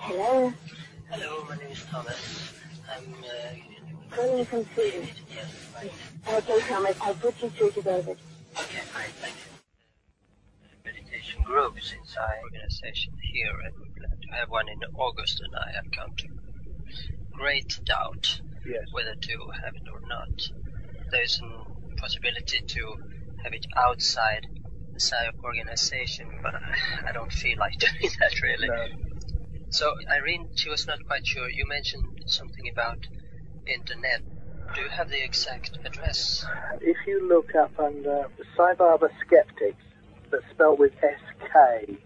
Hello? Hello, my name is Thomas. I'm calling from Sweden. Yes, right. Okay, Thomas, I'll put you through to David. Okay, fine, thank you. Meditation group since our organization here, and we plan to have one in August, and I have come to great doubt whether to have it or not. There's a possibility to have it outside the PSYOP organization, but I don't feel like doing that really. No. So Irene, she was not quite sure. You mentioned something about internet. Do you have the exact address? If you look up under Sai Baba Skeptics, that's spelled with SKEPTICS,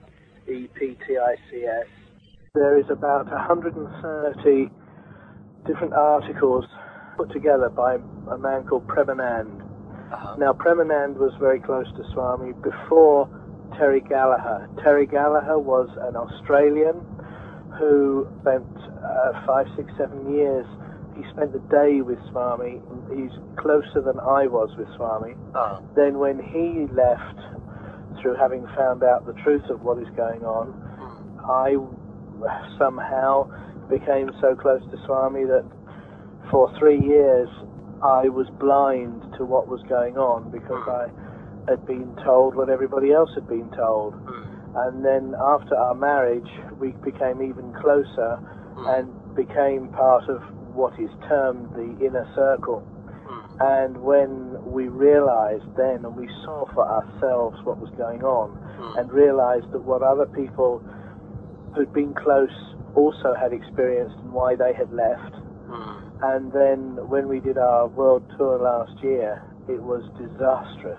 there is about 130 different articles put together by a man called Premanand. Now, Premanand was very close to Swami before Terry Gallagher. Terry Gallagher was an Australian who spent 5, 6, 7 years. He spent the day with Swami. He's closer than I was with Swami. Then when he left, through having found out the truth of what is going on, I somehow became so close to Swami that for 3 years I was blind to what was going on because I had been told what everybody else had been told. And then after our marriage, we became even closer and became part of what is termed the inner circle. And when we realized then, and we saw for ourselves what was going on, and realized that what other people who'd been close also had experienced and why they had left. And then when we did our world tour last year, it was disastrous,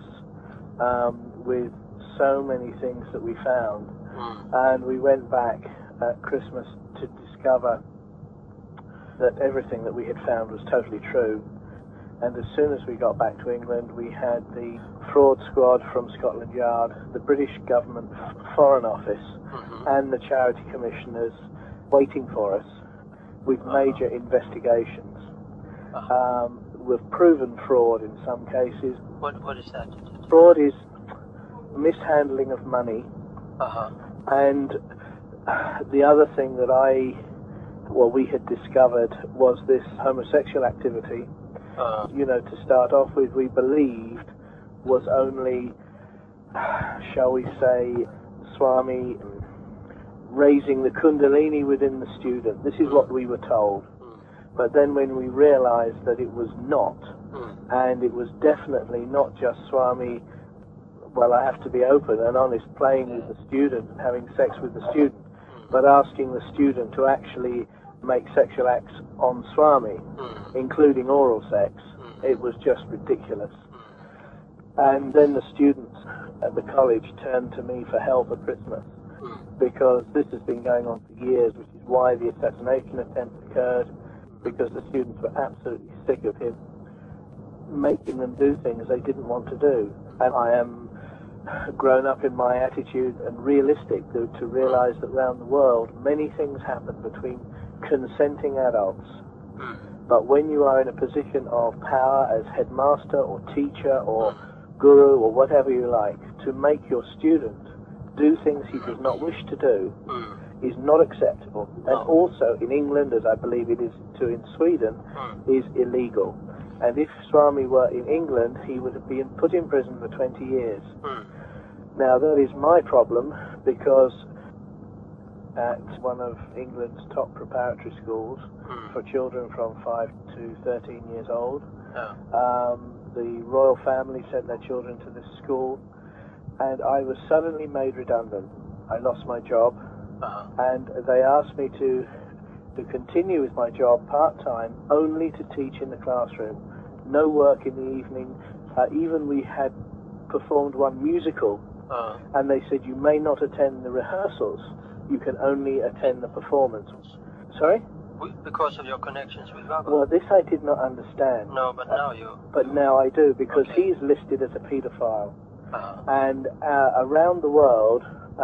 with so many things that we found. And we went back at Christmas to discover that everything that we had found was totally true. And as soon as we got back to England, we had the fraud squad from Scotland Yard, the British government Foreign Office, and the charity commissioners waiting for us with major investigations. We've proven fraud in some cases. What is that? Fraud is mishandling of money. And the other thing that we had discovered was this homosexual activity. To start off with, we believed was only, shall we say, Swami raising the kundalini within the student. This is what we were told. But then when we realized that it was not, and it was definitely not just Swami, well, I have to be open and honest, playing with the student and having sex with the student, but asking the student to actually make sexual acts on Swami, including oral sex. It was just ridiculous. And then the students at the college turned to me for help at Christmas, because this has been going on for years, which is why the assassination attempt occurred, because the students were absolutely sick of him making them do things they didn't want to do. And I am grown up in my attitude and realistic to realize that around the world many things happen between consenting adults. But when you are in a position of power as headmaster or teacher or guru or whatever you like, to make your student do things he does not wish to do is not acceptable. And also in England, as I believe it is too in Sweden, is illegal. And if Swami were in England, he would have been put in prison for 20 years. Now that is my problem, because at one of England's top preparatory schools for children from 5 to 13 years old, the royal family sent their children to this school, and I was suddenly made redundant. I lost my job, and they asked me to continue with my job part-time, only to teach in the classroom. No work in the evening. Even we had performed one musical, and they said, you may not attend the rehearsals, you can only attend the performance. Sorry? Because of your connections with Baba? Well, this I did not understand. No, but now you... But now I do, because he's listed as a paedophile. And around the world,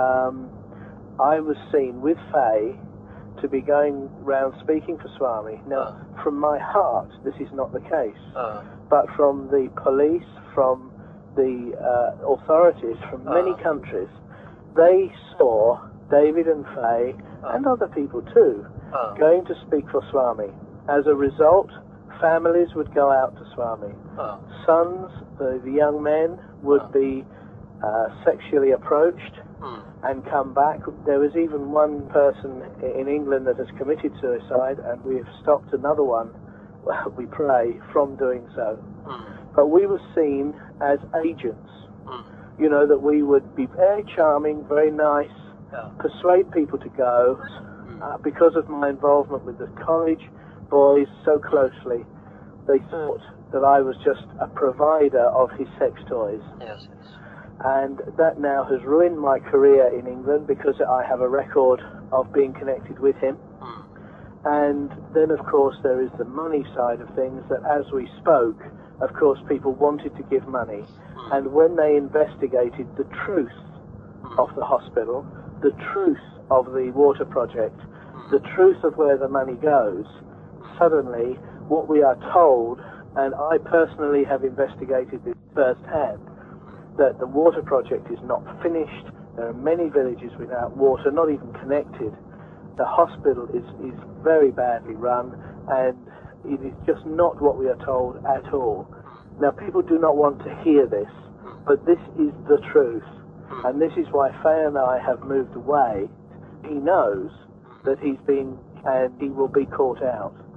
I was seen with Faye to be going round speaking for Swami. Now, from my heart, this is not the case. But from the police, from the authorities, from many countries, they saw David and Faye and other people too, going to speak for Swami. As a result, families would go out to Swami. Sons, the young men, would be sexually approached and come back. There was even one person in England that has committed suicide, and we have stopped another one, we pray, from doing so. But we were seen as agents. You know, that we would be very charming, very nice, persuade people to go. Because of my involvement with the college boys so closely, they thought that I was just a provider of his sex toys. Yes. And that now has ruined my career in England, because I have a record of being connected with him. And then, of course, there is the money side of things, that as we spoke, of course, people wanted to give money. And when they investigated the truth of the hospital, the truth of the water project, the truth of where the money goes, suddenly what we are told, and I personally have investigated this firsthand, that the water project is not finished. There are many villages without water, not even connected. The hospital is very badly run, and it is just not what we are told at all. Now, people do not want to hear this, but this is the truth. And this is why Faye and I have moved away. He knows that he's been, and he will be caught out.